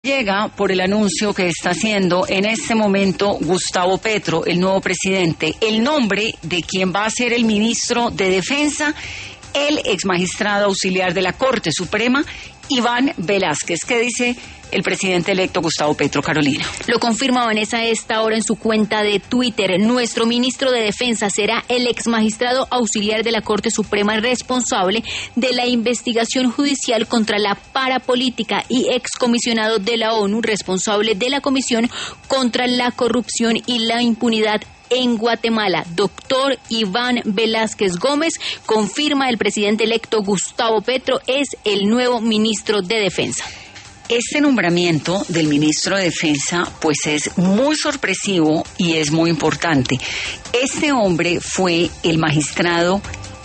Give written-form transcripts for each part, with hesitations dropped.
Llega por el anuncio que está haciendo en este momento Gustavo Petro, el nuevo presidente, el nombre de quien va a ser el ministro de Defensa, el exmagistrado auxiliar de la Corte Suprema, Iván Velásquez. ¿Qué dice el presidente electo Gustavo Petro, Carolina? Lo confirma Vanessa a esta hora en su cuenta de Twitter. Nuestro ministro de Defensa será el exmagistrado auxiliar de la Corte Suprema responsable de la investigación judicial contra la parapolítica y excomisionado de la ONU responsable de la Comisión contra la Corrupción y la Impunidad en Guatemala. Doctor Iván Velásquez Gómez, confirma el presidente electo Gustavo Petro, es el nuevo ministro de Defensa. Este nombramiento del ministro de Defensa pues es muy sorpresivo y es muy importante. Este hombre fue el magistrado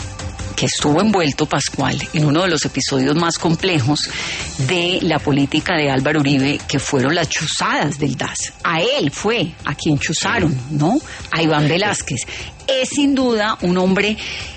que estuvo envuelto, Pascual, en uno de los episodios más complejos de la política de Álvaro Uribe, que fueron las chuzadas del DAS. A él fue a quien chuzaron, ¿no? A Iván Velásquez. Es sin duda un hombre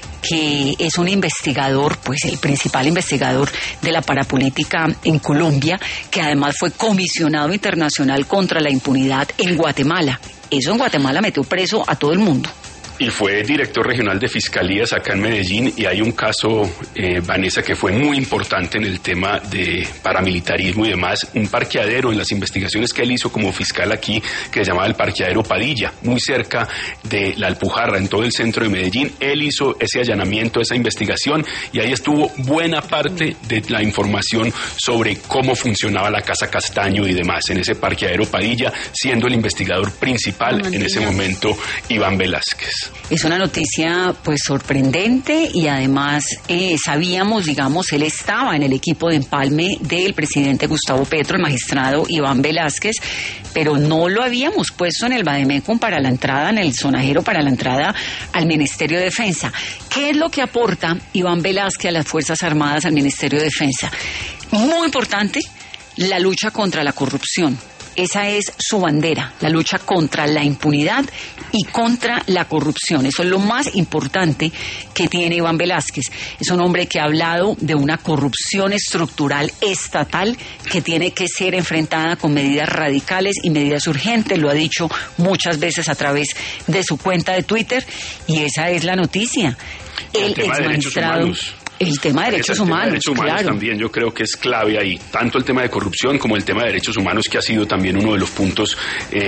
que es un investigador, pues el principal investigador de la parapolítica en Colombia, que además fue comisionado internacional contra la impunidad en Guatemala. Eso en Guatemala metió preso a todo el mundo. Y fue director regional de fiscalías acá en Medellín, y hay un caso, Vanessa, que fue muy importante en el tema de paramilitarismo y demás, un parqueadero en las investigaciones que él hizo como fiscal aquí, que se llamaba el parqueadero Padilla, muy cerca de La Alpujarra, en todo el centro de Medellín. Él hizo ese allanamiento, esa investigación, y ahí estuvo buena parte de la información sobre cómo funcionaba la Casa Castaño y demás, en ese parqueadero Padilla, siendo el investigador principal en ese momento Iván Velásquez. Es una noticia pues sorprendente, y además sabíamos, digamos, él estaba en el equipo de empalme del presidente Gustavo Petro, el magistrado Iván Velásquez, pero no lo habíamos puesto en el vademecum para la entrada, en el sonajero para la entrada al Ministerio de Defensa. ¿Qué es lo que aporta Iván Velásquez a las Fuerzas Armadas, al Ministerio de Defensa? Muy importante, la lucha contra la corrupción. Esa es su bandera, la lucha contra la impunidad y contra la corrupción. Eso es lo más importante que tiene Iván Velásquez. Es un hombre que ha hablado de una corrupción estructural estatal que tiene que ser enfrentada con medidas radicales y medidas urgentes. Lo ha dicho muchas veces a través de su cuenta de Twitter, y esa es la noticia. El exmagistrado. El tema de derechos humanos, claro. También yo creo que es clave ahí, tanto el tema de corrupción como el tema de derechos humanos, que ha sido también uno de los puntos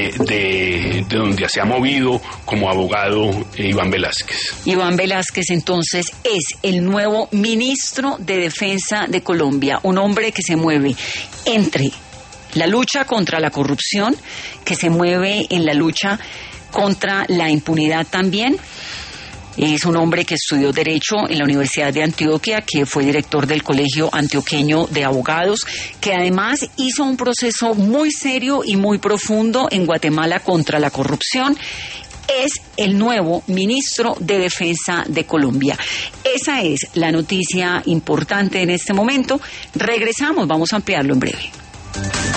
de donde se ha movido como abogado Iván Velásquez. Iván Velásquez entonces es el nuevo ministro de Defensa de Colombia, un hombre que se mueve entre la lucha contra la corrupción, que se mueve en la lucha contra la impunidad también. Es un hombre que estudió Derecho en la Universidad de Antioquia, que fue director del Colegio Antioqueño de Abogados, que además hizo un proceso muy serio y muy profundo en Guatemala contra la corrupción. Es el nuevo ministro de Defensa de Colombia. Esa es la noticia importante en este momento. Regresamos, vamos a ampliarlo en breve.